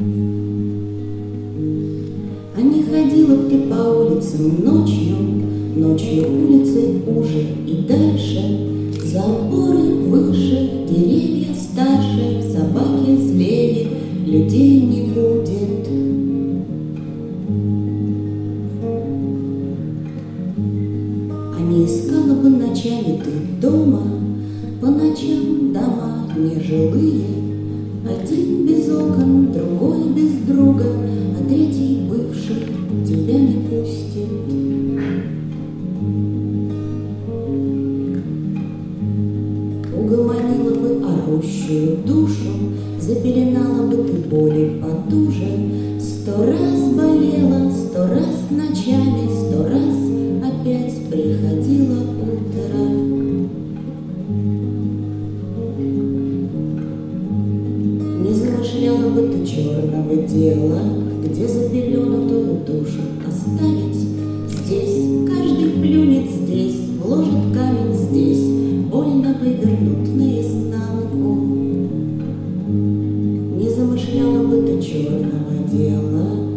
А не ходила б ты по улицам ночью, ночью улицы уже и дальше, заборы выше, деревья старше, собаки злее, людей не будет. А не искала бы ночами ты дома, по ночам дома нежилые, один без окон, другой без друга, а третий бывший тебя не пустит. Угомонила бы орущую душу, запеленала бы ты боли потуже. 100 раз болела, 100 раз ночами, 100 раз опять приходило утро. Не замышляла бы ты черного дела, где запеленутую душу оставить. Здесь каждый плюнет, здесь вложит камень, здесь больно вывернут наизнанку. Не замышляла бы ты черного дела,